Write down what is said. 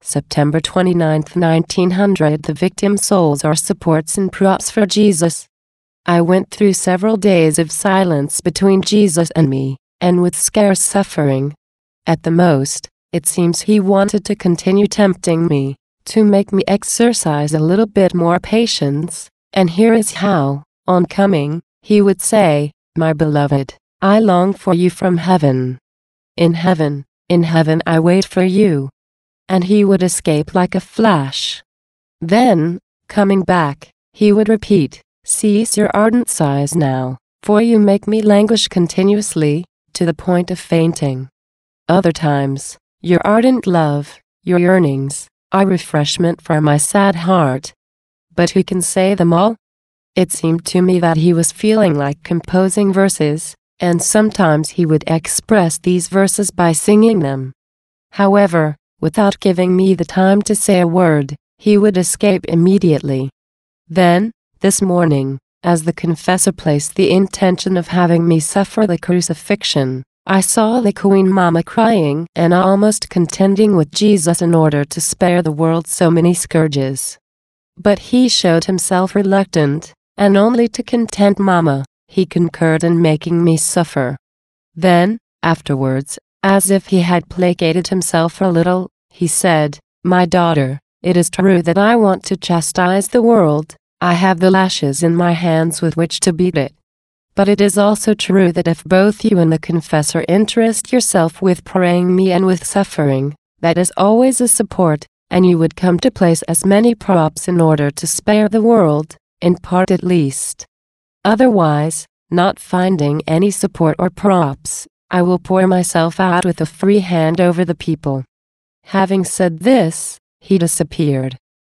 September 29, 1900. The victim souls are supports and props for Jesus. I went through several days of silence between Jesus and me, and with scarce suffering. At the most, it seems he wanted to continue tempting me, to make me exercise a little bit more patience, and here is how, on coming, he would say, "My beloved, I long for you from heaven. In heaven I wait for you." And he would escape like a flash. Then, coming back, he would repeat, "Cease your ardent sighs now, for you make me languish continuously, to the point of fainting." Other times, "Your ardent love, your yearnings, are refreshment for my sad heart." But who can say them all? It seemed to me that he was feeling like composing verses, and sometimes he would express these verses by singing them. However, without giving me the time to say a word, he would escape immediately. Then, this morning, as the confessor placed the intention of having me suffer the crucifixion, I saw the Queen Mama crying and almost contending with Jesus in order to spare the world so many scourges. But he showed himself reluctant, and only to content Mama, he concurred in making me suffer. Then, afterwards, as if he had placated himself a little, he said, "My daughter, it is true that I want to chastise the world. I have the lashes in my hands with which to beat it. But it is also true that if both you and the confessor interest yourself with praying me and with suffering, that is always a support, and you would come to place as many props in order to spare the world, in part at least. Otherwise, not finding any support or props, I will pour myself out with a free hand over the people." Having said this, he disappeared.